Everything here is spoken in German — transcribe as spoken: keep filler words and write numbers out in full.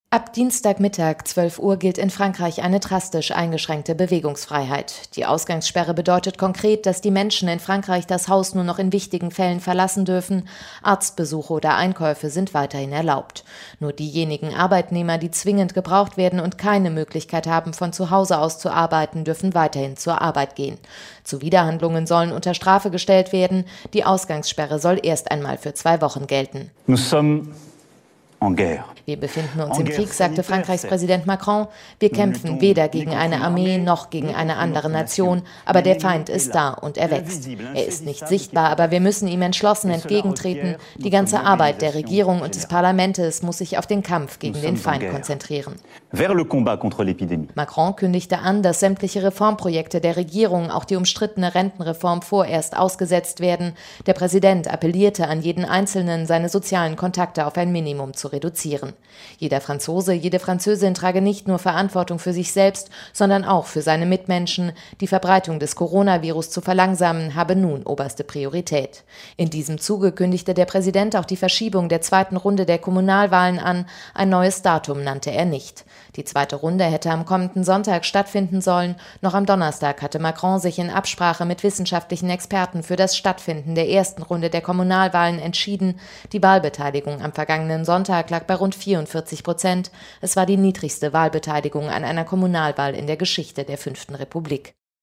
Ab Dienstagmittag zwölf Uhr gilt in Frankreich eine drastisch eingeschränkte Bewegungsfreiheit. Die Ausgangssperre bedeutet konkret, dass die Menschen in Frankreich das Haus nur noch in wichtigen Fällen verlassen dürfen. Arztbesuche oder Einkäufe sind weiterhin erlaubt. Nur diejenigen Arbeitnehmer, die zwingend gebraucht werden und keine Möglichkeit haben, von zu Hause aus zu arbeiten, dürfen weiterhin zur Arbeit gehen. Zuwiderhandlungen sollen unter Strafe gestellt werden. Die Ausgangssperre soll erst einmal für zwei Wochen gelten. Nous sommes en guerre. Wir befinden uns im Krieg, sagte Frankreichs Präsident Macron. Wir kämpfen weder gegen eine Armee noch gegen eine andere Nation, aber der Feind ist da und er wächst. Er ist nicht sichtbar, aber wir müssen ihm entschlossen entgegentreten. Die ganze Arbeit der Regierung und des Parlaments muss sich auf den Kampf gegen den Feind konzentrieren. Macron kündigte an, dass sämtliche Reformprojekte der Regierung, auch die umstrittene Rentenreform, vorerst ausgesetzt werden. Der Präsident appellierte an jeden Einzelnen, seine sozialen Kontakte auf ein Minimum zu reduzieren. Jeder Franzose, jede Französin trage nicht nur Verantwortung für sich selbst, sondern auch für seine Mitmenschen. Die Verbreitung des Coronavirus zu verlangsamen, habe nun oberste Priorität. In diesem Zuge kündigte der Präsident auch die Verschiebung der zweiten Runde der Kommunalwahlen an. Ein neues Datum nannte er nicht. Die zweite Runde hätte am kommenden Sonntag stattfinden sollen. Noch am Donnerstag hatte Macron sich in Absprache mit wissenschaftlichen Experten für das Stattfinden der ersten Runde der Kommunalwahlen entschieden. Die Wahlbeteiligung am vergangenen Sonntag lag bei rund vierundvierzig Prozent. Es war die niedrigste Wahlbeteiligung an einer Kommunalwahl in der Geschichte der Fünften Republik.